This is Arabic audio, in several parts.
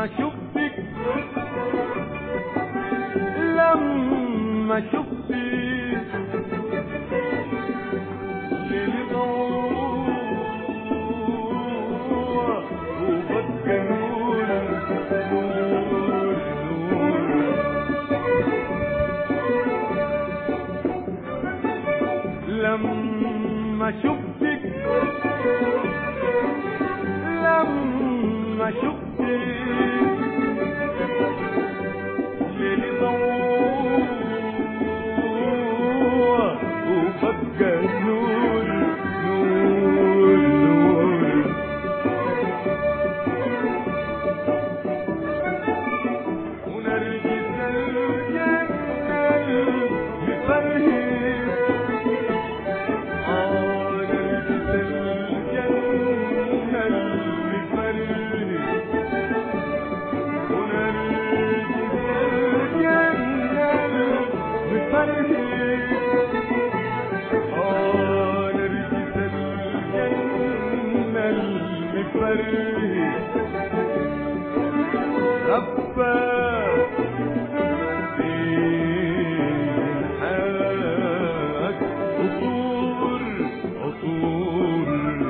لما شفتك لما شفتك ليلي ضوء وبكى نور نور نور لما شفتك لما شفتك ليلي ضوء وبكى نور نور نور ونرجس الجنة بفرحي نرجس الجنة بفرحي ونرجس الجنة بفرحي نرجس الجنة بفرحي ربا بينحاك عطور عطور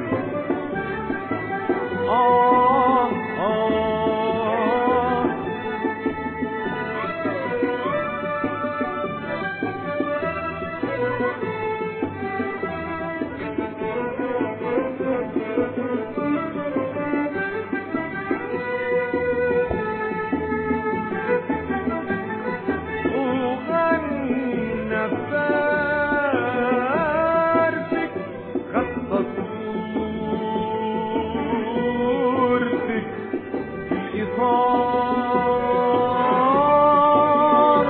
وغنى فارتك خطة صورتك في الإطار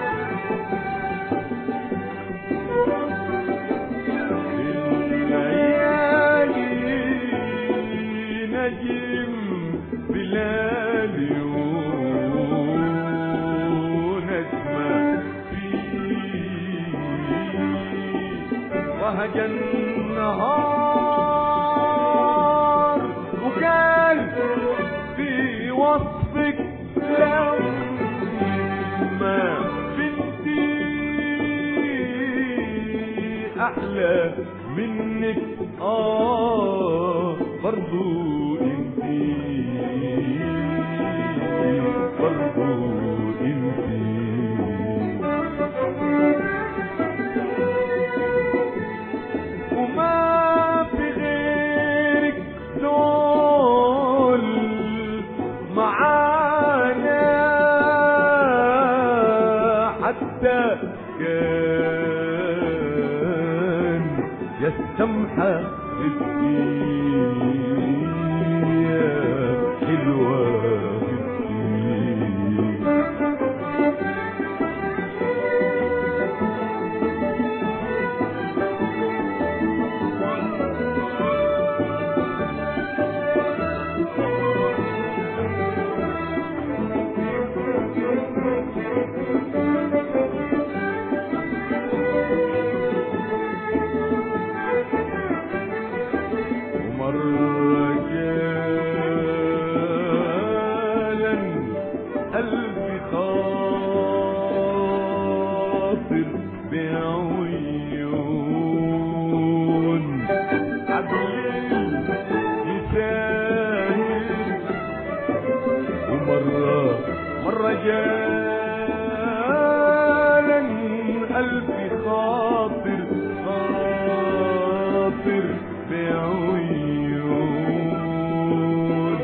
الليالي نجم بلالي ونجمة فيه وهج النهار وكان في وصفك لما بنتي أحلى منك برضو انتي برضو انتي وما في غيرك دول معانا حتى كان يستمحى يا حلوة رجالا ألف خاطر خاطر بعيون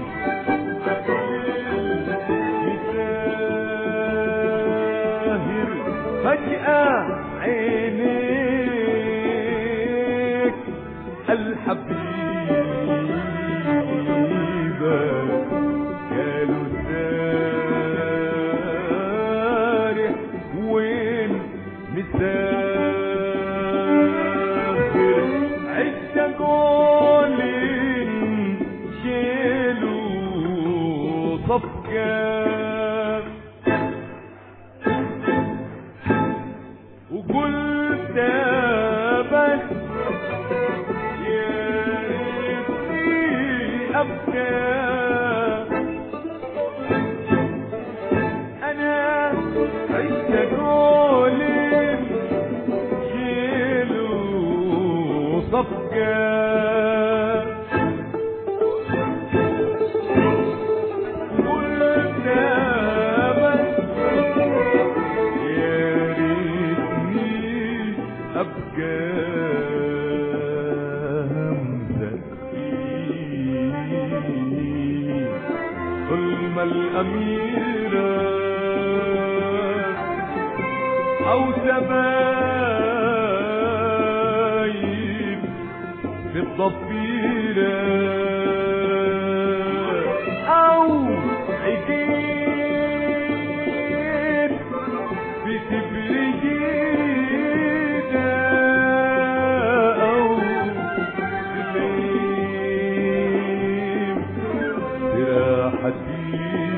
مساهر فجأة عينيك الحبيبة قالوا سارح وين مسافر عشة قولين شيلوا صفكة وقلت بس يا صفقة قلت بس يا ريتني أبقى ظلم الأميرة أو سبايب في الضفيرة أو عقيد في تبريجيدة أو سليم راحتي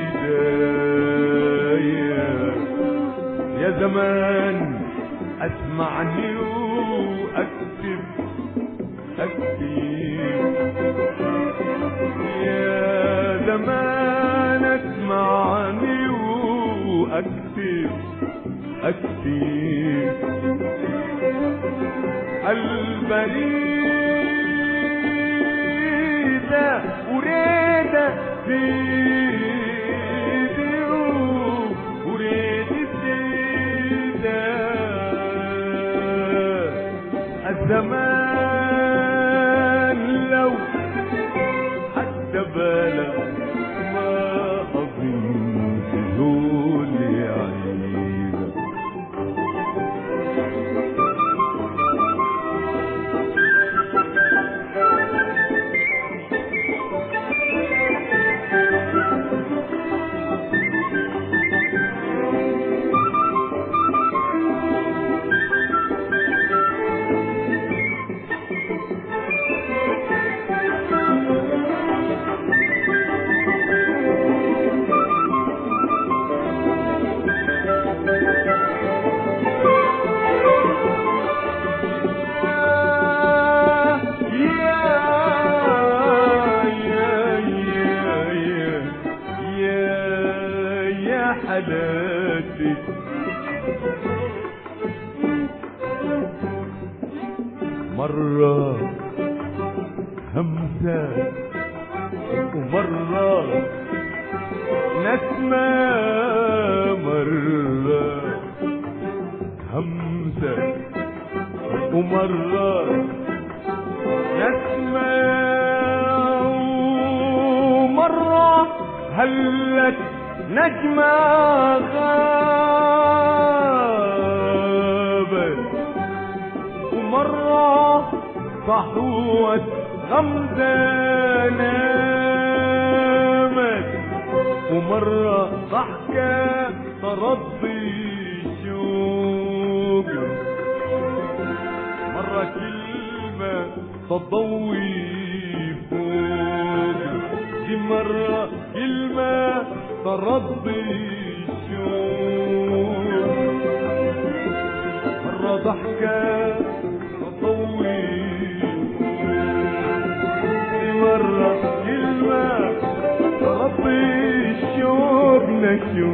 يا زمان اسمعني واكتب يا زمان اسمعني واكتب البريدة وريدة في الزمان لو حتى بالك ما أظن تزول عينك حالاتي مرة همسة ومرة نسمة مرة همسة ومرة نسمة ومرة هلت نجمة غابت ومرة صحوت غمزة نامت ومرة ضحكة ترضي شوق مرة كلمة تضوي فوق دي مرة كلمة ترضي الشوق مرة ضحكة تضوي مرة كلمة ترضي شوقنا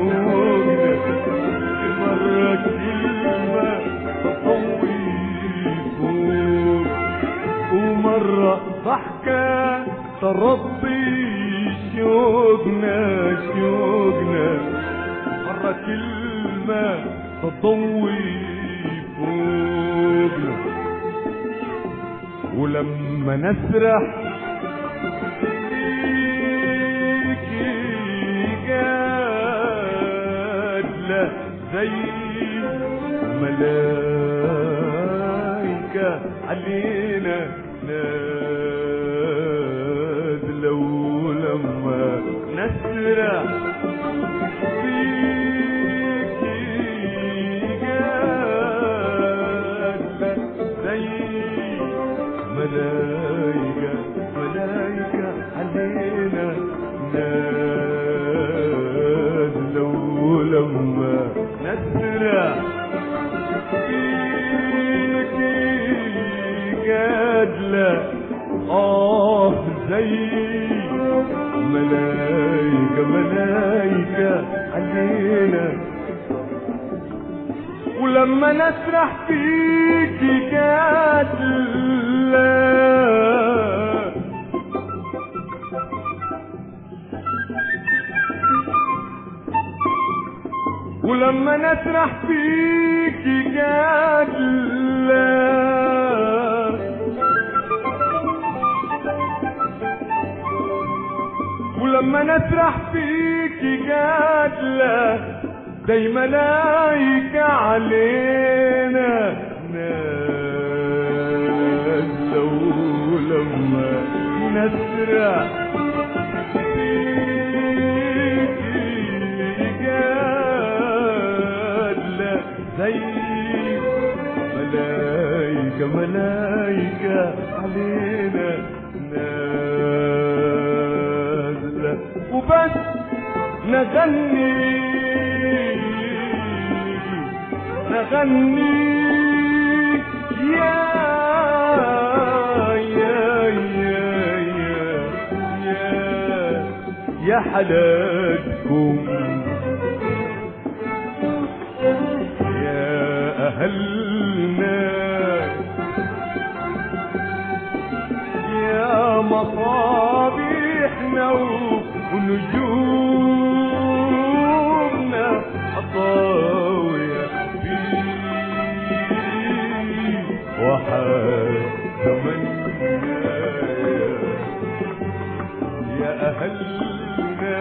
مرة كلمة تضوي فوق ومرة ضحكة ترضي شوقنا مرة كلمة تضوي فوقنا ولما نسرح فيكي قادلة زي ملايكة علينا نازلة ولما نسرح فيكي قادلة زي ملايكة علينا نازلة ولما نسرح فيكي قادلة زي ملايكة علينا ولما نسرح فيكي قاتلة ولما نسرح فيكي قاتلة ولما نسرح فيكي قاتلة زي ملايكة علينا نازلة ولما نسرح زي ملايكة ملايكة علينا نازلة وبس نغني نغني يا يا حلالكم أهلنا يا مصابيحنا ونجومنا عطاوية فيه وحاتمنا يا أهلنا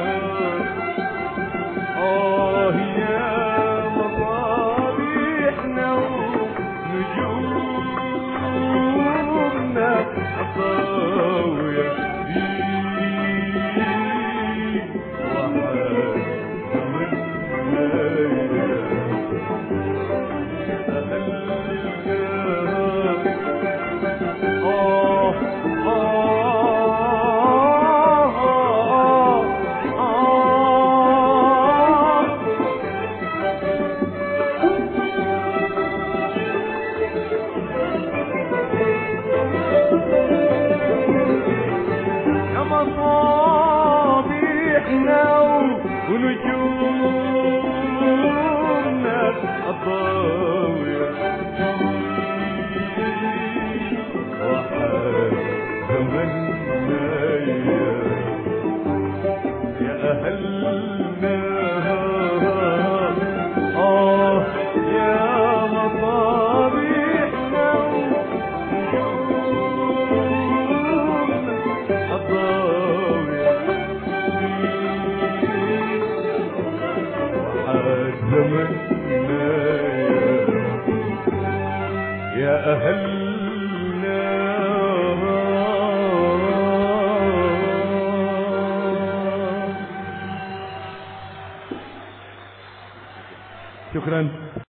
يا نجومنا عطاوية فيه وحاتمنا مصابيحنا ونجومنا الضاوية وحاتمنا يا أهلنا يا مصابيحنا يا أهلنا شكرا.